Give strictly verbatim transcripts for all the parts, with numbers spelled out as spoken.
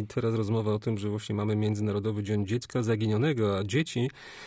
i teraz rozmowa o tym, że właśnie mamy Międzynarodowy Dzień Dziecka Zaginionego, a dzieci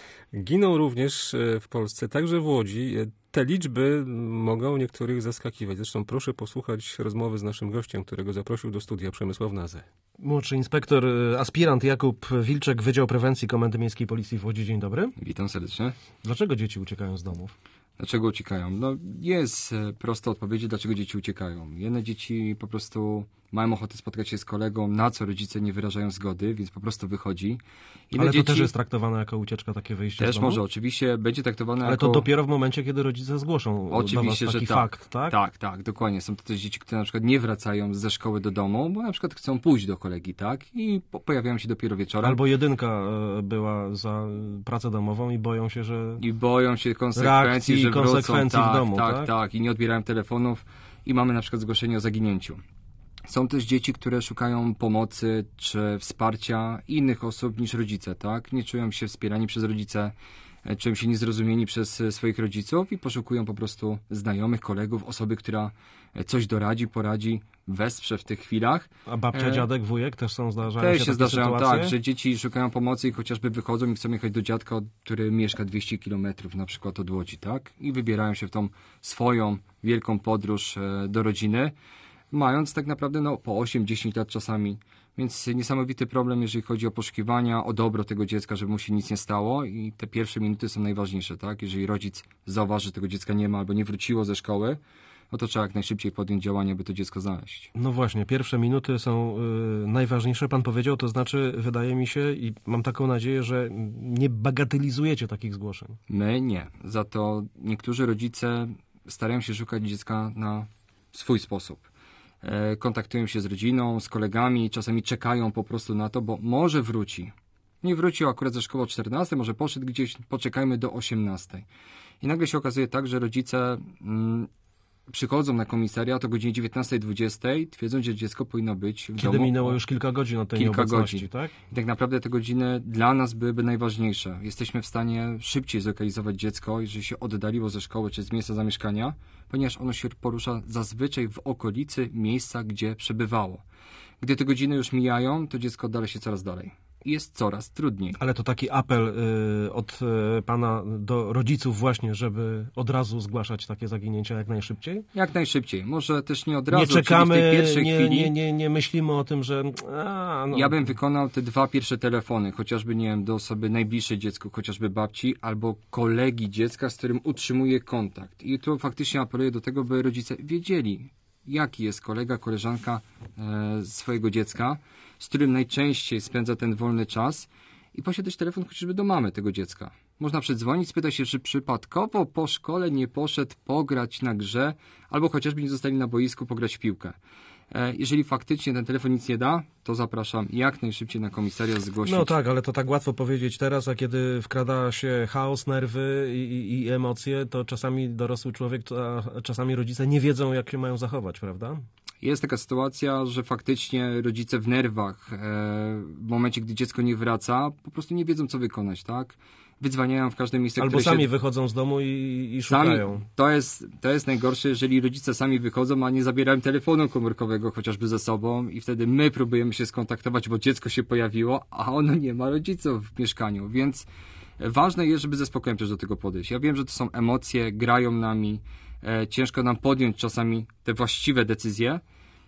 giną również w Polsce, także w Łodzi. Te liczby mogą niektórych zaskakiwać. Zresztą proszę posłuchać rozmowy z naszym gościem, którego zaprosił do studia Przemysław Nazę. Młodszy inspektor, aspirant Jakub Wilczek, Wydział Prewencji Komendy Miejskiej Policji w Łodzi. Dzień dobry. Witam serdecznie. Dlaczego dzieci uciekają z domów? Dlaczego uciekają? No jest prosta odpowiedź, dlaczego dzieci uciekają. Jedne dzieci po prostu mają ochotę spotkać się z kolegą, na co rodzice nie wyrażają zgody, więc po prostu wychodzi. Inne Ale to dzieci... też jest traktowane jako ucieczka, takie wyjście Też z domu? może, oczywiście będzie traktowane Ale jako... to dopiero w momencie, kiedy rodzice zgłoszą Oczywiście, do was taki że tak. fakt, tak? Tak, tak, dokładnie. Są to też dzieci, które na przykład nie wracają ze szkoły do domu, bo na przykład chcą pójść do kolegi, tak? I po- pojawiają się dopiero wieczorem. Albo jedynka e, była za pracę domową i boją się, że... I boją się konsekwencji, Reakcji, że wrócą. konsekwencji w tak, domu, tak, tak? tak. I nie odbierają telefonów i mamy na przykład zgłoszenie o zaginięciu. Są też dzieci, które szukają pomocy czy wsparcia innych osób niż rodzice, tak? Nie czują się wspierani przez rodzice, czują się niezrozumieni przez swoich rodziców i poszukują po prostu znajomych, kolegów, osoby, która coś doradzi, poradzi, wesprze w tych chwilach. A babcia, E... dziadek, wujek też są, zdarzają Też się się takie zdarzają, sytuacje? tak, że dzieci szukają pomocy i chociażby wychodzą i chcą jechać do dziadka, który mieszka dwieście kilometrów na przykład od Łodzi, tak? I wybierają się w tą swoją wielką podróż e, do rodziny, mając tak naprawdę no, po osiem dziesięć lat czasami. Więc niesamowity problem, jeżeli chodzi o poszukiwania, o dobro tego dziecka, żeby mu się nic nie stało i te pierwsze minuty są najważniejsze, tak? Jeżeli rodzic zauważy, że tego dziecka nie ma albo nie wróciło ze szkoły, no to trzeba jak najszybciej podjąć działania, by to dziecko znaleźć. No właśnie, pierwsze minuty są y, najważniejsze, pan powiedział, to znaczy wydaje mi się i mam taką nadzieję, że nie bagatelizujecie takich zgłoszeń. My nie. Za to niektórzy rodzice starają się szukać dziecka na swój sposób. E, kontaktują się z rodziną, z kolegami, czasami czekają po prostu na to, bo może wróci. Nie wrócił akurat ze szkoły o czternastej, może poszedł gdzieś, poczekajmy do osiemnastej. I nagle się okazuje tak, że rodzice mm, przychodzą na komisariat o godzinie dziewiętnastej dwudziestej, twierdząc, że dziecko powinno być w Kiedy domu. minęło już kilka godzin od tej kilka nieobecności, godzin. tak? I tak naprawdę te godziny dla nas byłyby najważniejsze. Jesteśmy w stanie szybciej zlokalizować dziecko, jeżeli się oddaliło ze szkoły czy z miejsca zamieszkania, ponieważ ono się porusza zazwyczaj w okolicy miejsca, gdzie przebywało. Gdy te godziny już mijają, to dziecko oddala się coraz dalej. I jest coraz trudniej. Ale to taki apel y, od y, pana do rodziców właśnie, żeby od razu zgłaszać takie zaginięcia jak najszybciej? Jak najszybciej. Może też nie od razu, Nie czekamy, czyli w tej pierwszej nie, chwili. nie, nie, nie myślimy o tym, że... A, no. Ja bym wykonał te dwa pierwsze telefony, chociażby, nie wiem, do osoby najbliższej dziecku, chociażby babci, albo kolegi dziecka, z którym utrzymuje kontakt. I tu faktycznie apeluję do tego, by rodzice wiedzieli, jaki jest kolega, koleżanka e, swojego dziecka, z którym najczęściej spędza ten wolny czas i posiadać telefon chociażby do mamy tego dziecka. Można przedzwonić, spytać się, czy przypadkowo po szkole nie poszedł pograć na grze, albo chociażby nie zostali na boisku pograć w piłkę. Jeżeli faktycznie ten telefon nic nie da, to zapraszam jak najszybciej na komisariat zgłosić. No tak, ale to tak łatwo powiedzieć teraz, a kiedy wkrada się chaos, nerwy i, i, i emocje, to czasami dorosły człowiek, a czasami rodzice nie wiedzą, jak się mają zachować, prawda? Jest taka sytuacja, że faktycznie rodzice w nerwach, e, w momencie, gdy dziecko nie wraca, po prostu nie wiedzą, co wykonać, tak? Wydzwaniają w każde miejsce, Albo które sami się... wychodzą z domu i, i Sami, szukają. to jest, to jest najgorsze, jeżeli rodzice sami wychodzą, a nie zabierają telefonu komórkowego chociażby ze sobą i wtedy my próbujemy się skontaktować, bo dziecko się pojawiło, a ono nie ma rodziców w mieszkaniu, więc ważne jest, żeby ze spokojem też do tego podejść. Ja wiem, że to są emocje, grają nami, e, ciężko nam podjąć czasami te właściwe decyzje,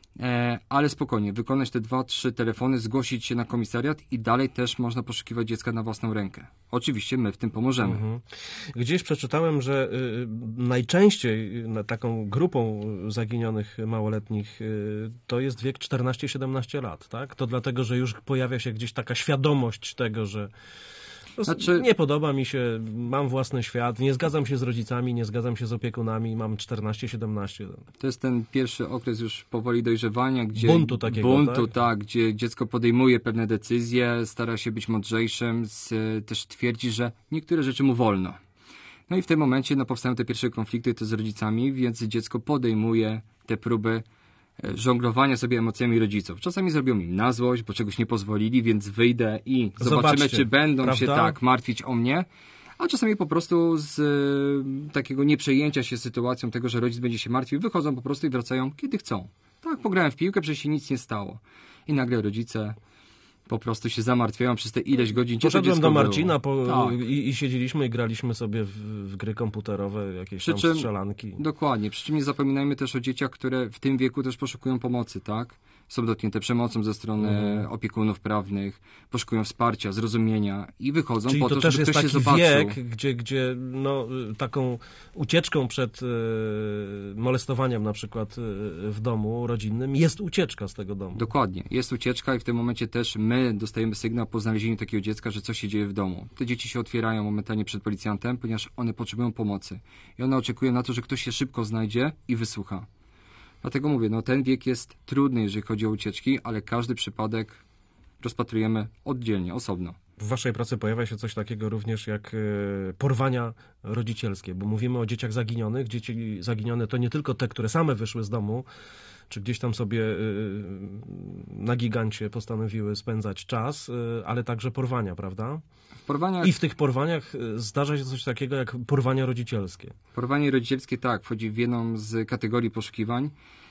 E, ale spokojnie, wykonać te dwa, trzy telefony, zgłosić się na komisariat i dalej też można poszukiwać dziecka na własną rękę. Oczywiście my w tym pomożemy. Mhm. Gdzieś przeczytałem, że y, najczęściej y, taką grupą zaginionych małoletnich y, to jest wiek czternaście siedemnaście lat, tak? To dlatego, że już pojawia się gdzieś taka świadomość tego, że Znaczy... nie podoba mi się, mam własny świat, nie zgadzam się z rodzicami, nie zgadzam się z opiekunami, mam czternaście siedemnaście. To jest ten pierwszy okres już powoli dojrzewania, gdzie buntu takiego, buntu, tak? tak, gdzie dziecko podejmuje pewne decyzje, stara się być mądrzejszym, z, też twierdzi, że niektóre rzeczy mu wolno. No i w tym momencie no, powstają te pierwsze konflikty to z rodzicami, więc dziecko podejmuje te próby żonglowania sobie emocjami rodziców. Czasami zrobią im na złość, bo czegoś nie pozwolili, więc wyjdę i zobaczymy, Zobaczcie, czy będą prawda? się tak martwić o mnie, a czasami po prostu z y, takiego nieprzejęcia się sytuacją tego, że rodzic będzie się martwił, wychodzą po prostu i wracają kiedy chcą. Tak, pograłem w piłkę, przecież się nic nie stało. I nagle rodzice po prostu się zamartwiają przez te ileś godzin. Gdzie to Poszedłem dziecko do Marcina było? po, Tak. i, i siedzieliśmy i graliśmy sobie w, w gry komputerowe, jakieś Przy tam czym- strzelanki. Dokładnie. Przy czym nie zapominajmy też o dzieciach, które w tym wieku też poszukują pomocy, tak? Są dotknięte przemocą ze strony Mhm. opiekunów prawnych, poszukują wsparcia, zrozumienia i wychodzą Czyli po to, to, też żeby jest ktoś taki się zobaczył. wiek, gdzie, gdzie no, y, taką ucieczką przed y, molestowaniem na przykład y, w domu rodzinnym jest ucieczka z tego domu. Dokładnie. Jest ucieczka i w tym momencie też my dostajemy sygnał po znalezieniu takiego dziecka, że coś się dzieje w domu. Te dzieci się otwierają momentalnie przed policjantem, ponieważ one potrzebują pomocy. I one oczekują na to, że ktoś się szybko znajdzie i wysłucha. Dlatego mówię, no ten wiek jest trudny, jeżeli chodzi o ucieczki, ale każdy przypadek rozpatrujemy oddzielnie, osobno. W waszej pracy pojawia się coś takiego również jak e, porwania rodzicielskie, bo mówimy o dzieciach zaginionych. Dzieci zaginione to nie tylko te, które same wyszły z domu, czy gdzieś tam sobie e, na gigancie postanowiły spędzać czas, e, ale także porwania, prawda? W porwaniach I w tych porwaniach e, zdarza się coś takiego jak porwania rodzicielskie. Porwanie rodzicielskie, tak, wchodzi w jedną z kategorii poszukiwań.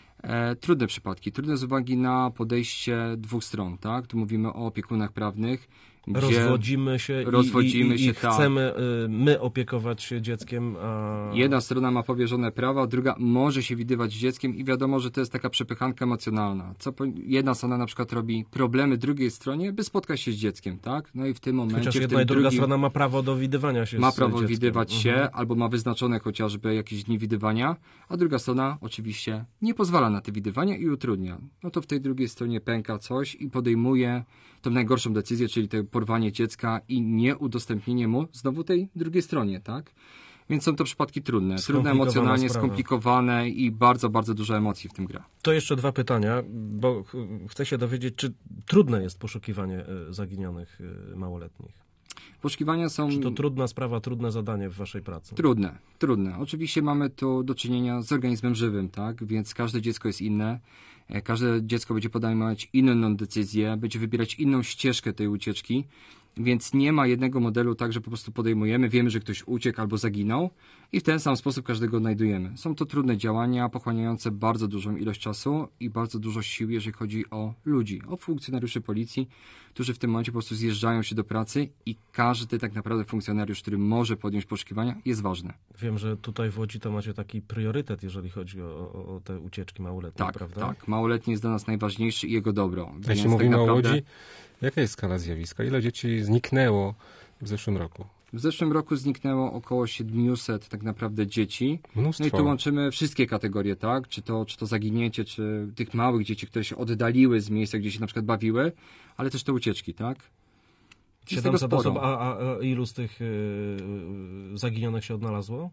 E, trudne przypadki, trudne z uwagi na podejście dwóch stron, tak? Tu mówimy o opiekunach prawnych, gdzie Rozwodzimy się, i- rozwodzimy i, i, się, i tak. chcemy y, my opiekować się dzieckiem, a... jedna strona ma powierzone prawa, druga może się widywać z dzieckiem i wiadomo, że to jest taka przepychanka emocjonalna. Co po, jedna strona na przykład robi problemy drugiej stronie, by spotkać się z dzieckiem, tak? No i w tym momencie, Chociaż w jedna tym i druga drugim, strona ma prawo do widywania się ma z prawo dzieckiem. widywać się, Mhm. albo ma wyznaczone chociażby jakieś dni widywania, a druga strona oczywiście nie pozwala na te widywania i utrudnia. No to w tej drugiej stronie pęka coś i podejmuje tą najgorszą decyzję, czyli to porwanie dziecka i nieudostępnienie mu znowu tej drugiej stronie, tak? Więc są to przypadki trudne, trudne Skomplikowana emocjonalnie, sprawa. skomplikowane i bardzo, bardzo dużo emocji w tym gra. To jeszcze dwa pytania, bo ch- chcę się dowiedzieć, czy trudne jest poszukiwanie y, zaginionych y, małoletnich? Poszukiwania są Czy to trudna sprawa, trudne zadanie w waszej pracy? trudne, trudne. Oczywiście mamy tu do czynienia z organizmem żywym, tak? Więc każde dziecko jest inne. E, Każde dziecko będzie podejmować inną decyzję, będzie wybierać inną ścieżkę tej ucieczki, więc nie ma jednego modelu tak, że po prostu podejmujemy, wiemy, że ktoś uciekł albo zaginął i w ten sam sposób każdego odnajdujemy. Są to trudne działania, pochłaniające bardzo dużą ilość czasu i bardzo dużo sił, jeżeli chodzi o ludzi, o funkcjonariuszy policji, którzy w tym momencie po prostu zjeżdżają się do pracy i każdy tak naprawdę funkcjonariusz, który może podjąć poszukiwania, jest ważny. Wiem, że tutaj w Łodzi to macie taki priorytet, jeżeli chodzi o, o, o te ucieczki małoletnie, Tak, prawda? tak. Małoletni jest dla nas najważniejszy i jego dobro. Jeśli Więc tak mówimy o naprawdę Łodzi, jaka jest skala zjawiska? Ile dzieci zniknęło w zeszłym roku? W zeszłym roku zniknęło około siedemset tak naprawdę dzieci. Mnóstwo. No i tu łączymy wszystkie kategorie, tak? Czy to, czy to zaginięcie, czy tych małych dzieci, które się oddaliły z miejsca, gdzie się na przykład bawiły, ale też te ucieczki, tak? Jest tego siedemset osób, sporo. a, a, a ilu z tych y, y, zaginionych się odnalazło?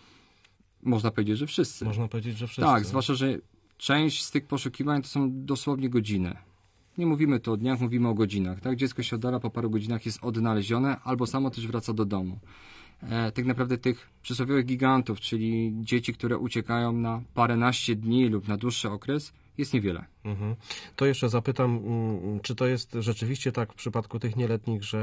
Można powiedzieć, że wszyscy. Można powiedzieć, że wszyscy. Tak, zwłaszcza, że część z tych poszukiwań to są dosłownie godziny. Nie mówimy tu o dniach, mówimy o godzinach. Tak? Dziecko się oddala, po paru godzinach jest odnalezione, albo samo też wraca do domu. E, tak naprawdę tych przysłowiowych gigantów, czyli dzieci, które uciekają na paręnaście dni lub na dłuższy okres, jest niewiele. Mhm. To jeszcze zapytam, mm, czy to jest rzeczywiście tak w przypadku tych nieletnich, że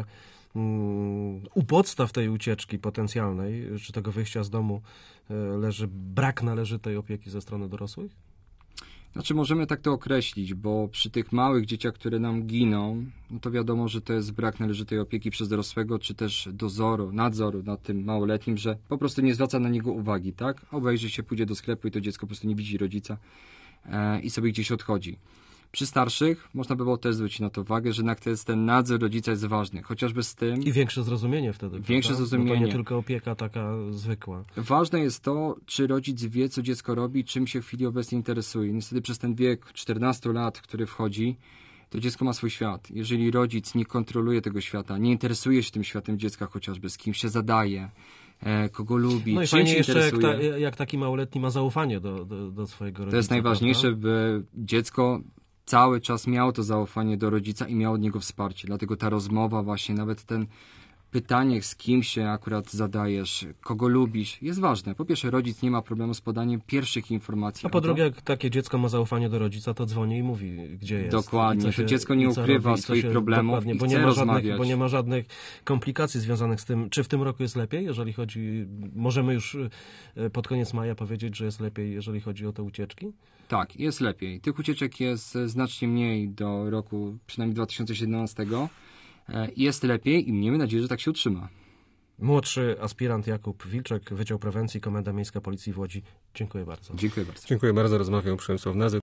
mm, u podstaw tej ucieczki potencjalnej, czy tego wyjścia z domu e, leży brak należytej opieki ze strony dorosłych? Znaczy możemy tak to określić, bo przy tych małych dzieciach, które nam giną, no to wiadomo, że to jest brak należytej opieki przez dorosłego, czy też dozoru, nadzoru nad tym małoletnim, że po prostu nie zwraca na niego uwagi, tak? Obejrzy się, pójdzie do sklepu i to dziecko po prostu nie widzi rodzica e, i sobie gdzieś odchodzi. Przy starszych można by było też zwrócić na to uwagę, że jednak to jest ten nadzór rodzica jest ważny, chociażby z tym... I większe zrozumienie wtedy, Większe prawda? zrozumienie. Bo to nie tylko opieka taka zwykła. Ważne jest to, czy rodzic wie, co dziecko robi, czym się w chwili obecnej interesuje. Niestety przez ten wiek czternastu lat, który wchodzi, to dziecko ma swój świat. Jeżeli rodzic nie kontroluje tego świata, nie interesuje się tym światem dziecka chociażby, z kim się zadaje, e, kogo lubi, No i czym fajnie się jeszcze, jak, interesuje, ta, jak taki małoletni ma zaufanie do, do, do swojego rodzica. to jest najważniejsze, prawda? by dziecko cały czas miało to zaufanie do rodzica i miało od niego wsparcie. Dlatego ta rozmowa właśnie, nawet ten pytanie, z kim się akurat zadajesz, kogo lubisz, jest ważne. Po pierwsze, rodzic nie ma problemu z podaniem pierwszych informacji. A po drugie, jak takie dziecko ma zaufanie do rodzica, to dzwoni i mówi, gdzie jest. Dokładnie, to dziecko nie ukrywa robi, swoich się, problemów i bo chce nie ma rozmawiać. żadnych, bo nie ma żadnych komplikacji związanych z tym. Czy w tym roku jest lepiej, jeżeli chodzi, możemy już pod koniec maja powiedzieć, że jest lepiej, jeżeli chodzi o te ucieczki? Tak, jest lepiej. Tych ucieczek jest znacznie mniej do roku, przynajmniej dwa tysiące siedemnastego. Jest lepiej i miejmy nadzieję, że tak się utrzyma. Młodszy aspirant Jakub Wilczek, Wydział Prewencji, Komenda Miejska Policji w Łodzi. Dziękuję bardzo. Dziękuję bardzo. Dziękuję bardzo. Rozmawiał Przemysław Nazyk.